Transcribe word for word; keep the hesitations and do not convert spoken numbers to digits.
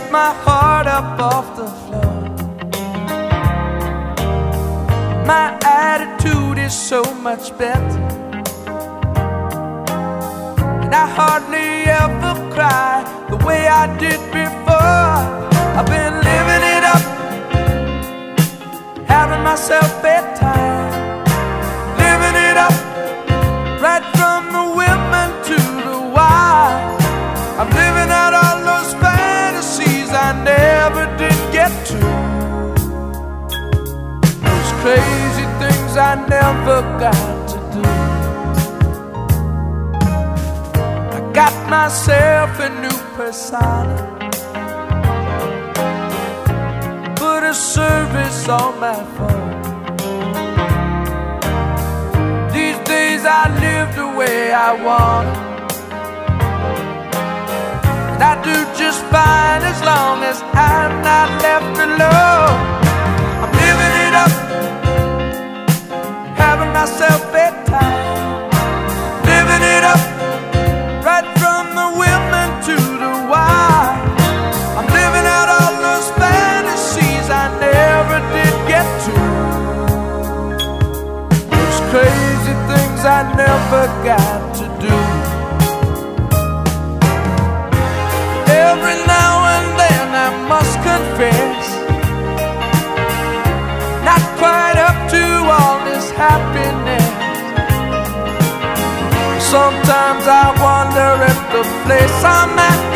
my heart up off the floor. My attitude is so much better, and I hardly ever cry the way I did before. I've been living it up, having myself bedtime, living it up, right from the women to the wild. I'm living out all those fantasies I never did get to, those crazy things I never got to do. I got myself a new persona, put a service on my phone. These days I live the way I want it, and I do just fine as long as I'm not left alone. I'm living it up, having myself bedtime, living it up, right from the women to the wild. I'm living out all those fantasies I never did get to, those crazy things I never got to do. Every now and then I must confess, not quite up to all this happiness. Sometimes I wonder if the place I'm at